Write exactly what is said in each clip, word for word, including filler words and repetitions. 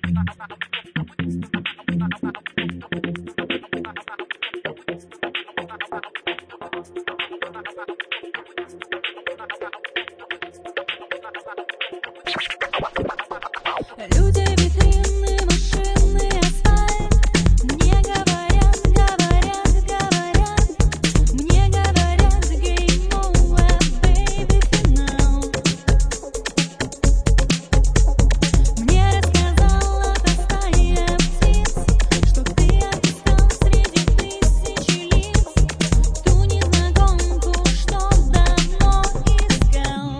Люди, витрины, машины, асфальт. Мне говорят, говорят, говорят. Мне говорят, game over, baby, финал. Мне рассказала простая птица, что ты отыскал среди тысячи лиц ту незнакомку, что давно искал.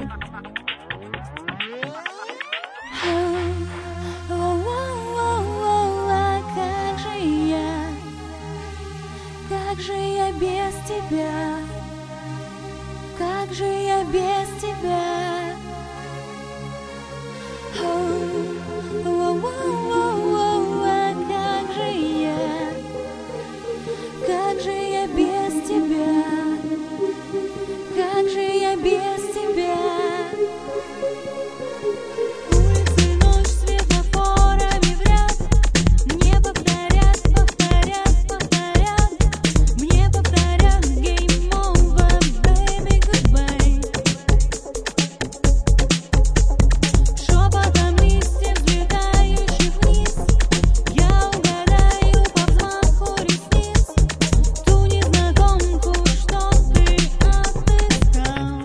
О-о-о-о, как же я, как же я без тебя, как же я без тебя. О-о-о-о, как же я, как же я без тебя, как же я без тебя. Улицы, ночь, светофорами в ряд. Мне повторят, повторят, повторят. Мне повторят game over, baby, goodbye. Шепотом листьев, взлетающих вниз, я угадаю по взмаху ресниц ту незнакомку, что ты отыскал.